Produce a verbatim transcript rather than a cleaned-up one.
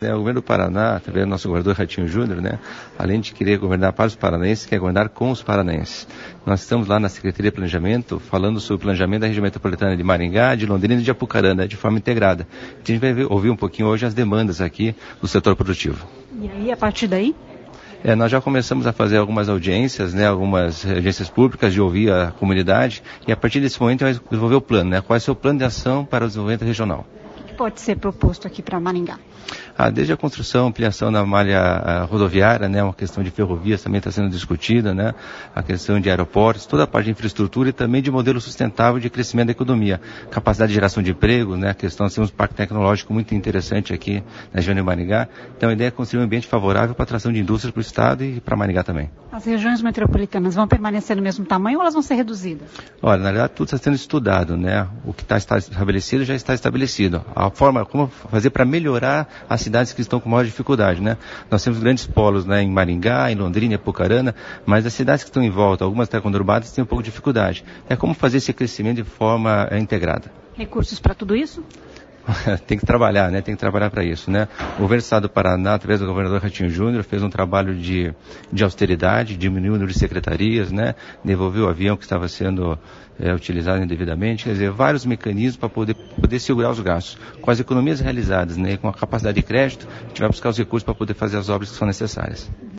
né, o governo do Paraná, também o nosso governador Ratinho Júnior, né, além de querer governar para os paranaenses, quer governar com os paranaenses. Nós estamos lá na Secretaria de Planejamento, falando sobre o planejamento da região metropolitana de Maringá, de Londrina e de Apucarana, de forma integrada. A gente vai ver, ouvir um pouquinho hoje as demandas aqui do setor produtivo. E aí, a partir daí? É, nós já começamos a fazer algumas audiências, né, algumas audiências públicas, de ouvir a comunidade, e a partir desse momento a gente vai desenvolver o plano, né, qual é o seu plano de ação para o desenvolvimento regional. O que pode ser proposto aqui para Maringá? Ah, desde a construção, ampliação da malha rodoviária, né, uma questão de ferrovias também está sendo discutida, né, a questão de aeroportos, toda a parte de infraestrutura e também de modelo sustentável de crescimento da economia, capacidade de geração de emprego, né, a questão de ter um parque tecnológico muito interessante aqui na região de Maringá. Então a ideia é construir um ambiente favorável para a atração de indústrias para o estado e para Maringá também. As regiões metropolitanas vão permanecer no mesmo tamanho ou elas vão ser reduzidas? Olha, na verdade tudo está sendo estudado, né, o que está estabelecido já está estabelecido. A forma como fazer para melhorar as cidades que estão com maior dificuldade, né? Nós temos grandes polos, né, em Maringá, em Londrina, em Apucarana, mas as cidades que estão em volta, algumas até conurbadas, têm um pouco de dificuldade. É como fazer esse crescimento de forma é, integrada. Recursos para tudo isso? Tem que trabalhar, né? Tem que trabalhar para isso, né? O governo do estado do Paraná, através do governador Ratinho Júnior, fez um trabalho de, de austeridade, diminuiu o número de secretarias, né? Devolveu o avião que estava sendo é, utilizado indevidamente, quer dizer, vários mecanismos para poder, poder segurar os gastos. Com as economias realizadas, né? Com a capacidade de crédito, a gente vai buscar os recursos para poder fazer as obras que são necessárias.